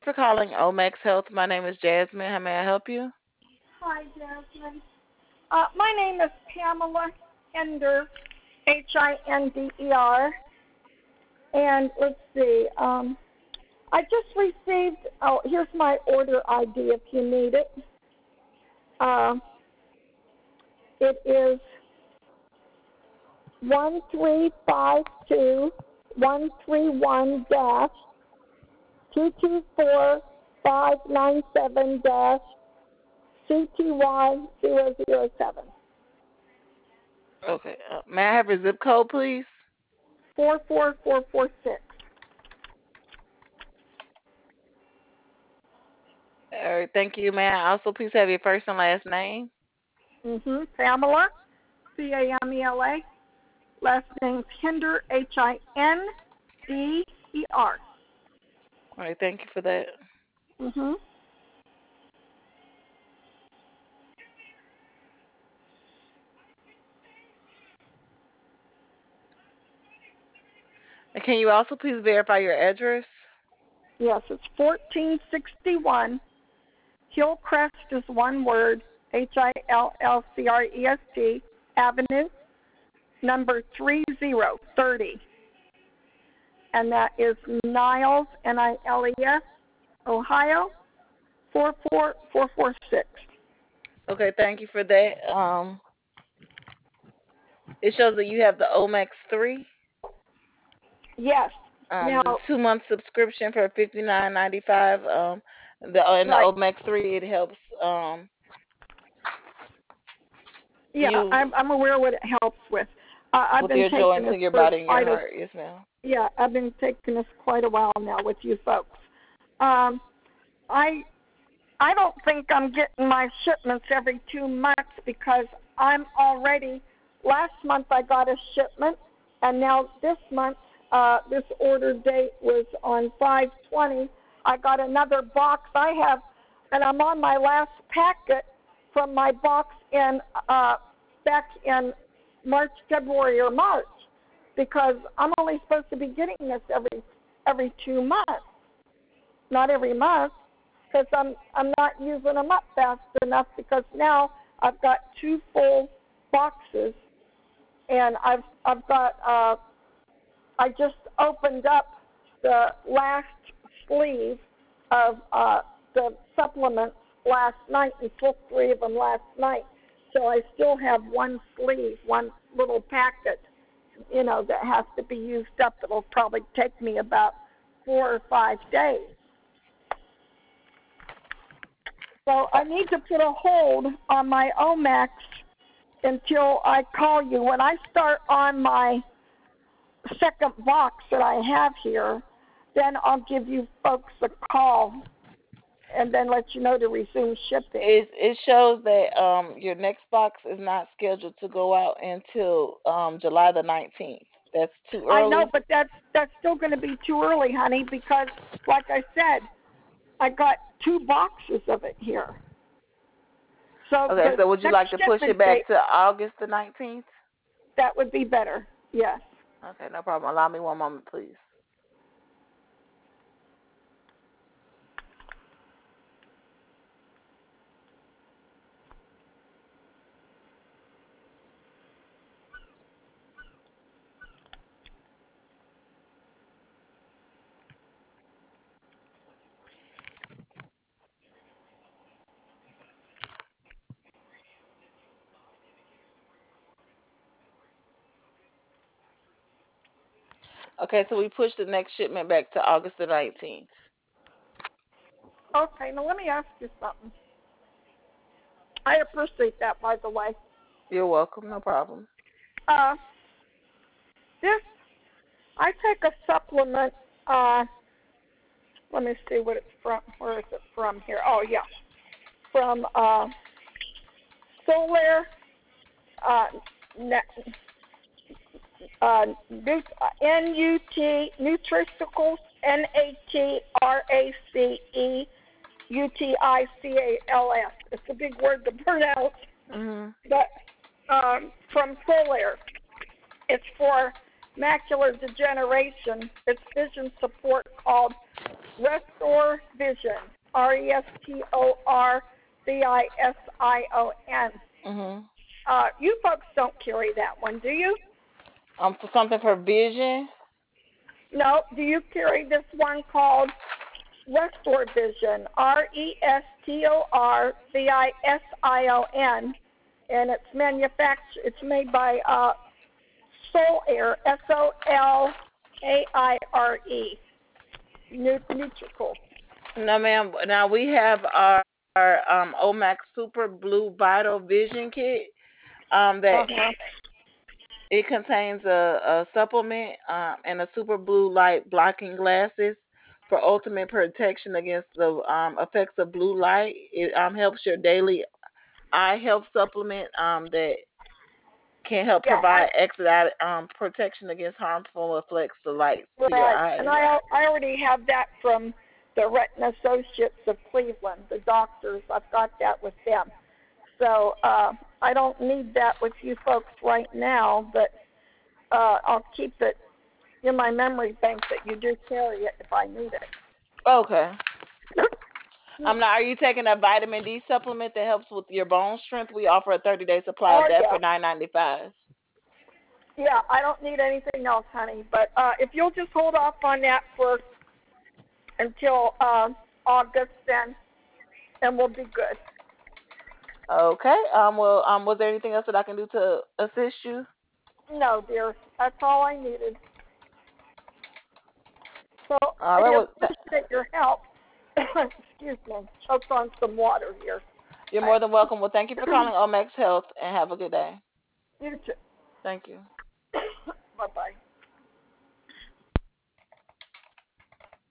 For calling Omax Health. My name is Jasmine. How may I help you? Hi, Jasmine. My name is Pamela Hinder, Hinder. And let's see, I just received, here's my order ID if you need it. Uh, it is 1352131 224597 CTY 007. Okay. May I have your zip code, please? 44446. All right. Thank you. May I also please have your first and last name? Pamela, Camela. Last name's Hinder, Hinder. All right. Thank you for that. Mhm. And can you also please verify your address? Yes, it's 1461 Hillcrest is one word, Hillcrest Avenue, number 3030, and that is Niles, Niles, Ohio 44446. Okay. Thank you for that. It shows that you have the Omax 3. Yes. Now, The 2 month subscription for $59.95. In the right. Omax 3, it helps Yeah, you I'm aware what it helps with. I've with been your taking joints this and your for body and your quite a heart. Yes, ma'am. yeah. I've been taking this quite a while now with you folks. Um, I I don't think I'm getting my shipments every 2 months because I'm already. Last month I got a shipment, and now this month, this order date was on 5/20. I got another box. I have, and I'm on my last packet from my box in back in March, February, or March, because I'm only supposed to be getting this every 2 months, not every month, because I'm not using them up fast enough, because now I've got two full boxes, and I've got I just opened up the last sleeve of the supplements last night and took three of them last night. So I still have one sleeve, one little packet, that has to be used up. It'll probably take me about 4 or 5 days. So I need to put a hold on my Omax until I call you. When I start on my second box that I have here, then I'll give you folks a call and then let you know to resume shipping. It shows that your next box is not scheduled to go out until July the 19th. That's too I know, early. but that's still going to be too early, honey, because like I said, I got two boxes of it here. So Okay, the so would you next like to push shipment it back date, to August the 19th? that would be better. Yes. Okay, no problem. Allow me one moment, please. Okay, so we pushed the next shipment back to August the 19th. Okay, now let me ask you something. I appreciate that, by the way. You're welcome. No problem. Uh, this I take a supplement. Let me see what it's from. Where is it from here? Oh yeah, from Solaire, uh, Nutraceuticals, Nutraceuticals. It's a big word to pronounce, Mhm. but from Solaire. It's for macular degeneration. It's vision support called Restore Vision. RESTORVISION. Mhm. You folks don't carry that one, do you? For something for vision. No. Do you carry this one called Restore Vision? RESTORVISION. And it's manufactured. It's made by Solaire. SOLAIRE. Nutrical. No, ma'am. Now we have our Omax Super Blue Vital Vision Kit. That Uh-huh. it contains a supplement and a super blue light blocking glasses for ultimate protection against the effects of blue light. It helps your daily eye health supplement that can help Yeah, provide extra protection against harmful effects of light to your right. And eyes. I already have that from the Retina Associates of Cleveland, the doctors. I've got that with them. So I don't need that with you folks right now, but I'll keep it in my memory bank that you do carry it if I need it. Okay. Now, are you taking a vitamin D supplement that helps with your bone strength? We offer a 30-day supply of Oh that yeah, for $9.95. yeah. I don't need anything else, honey. But if you'll just hold off on that for until August, then we'll be good. Okay. Well, was there anything else that I can do to assist you? No, dear, that's all I needed. So All I right. Well, appreciate your help. Excuse me, choked on some water here. you're I, more than welcome. Well, thank you for calling Omex Health and have a good day. you too. Thank you.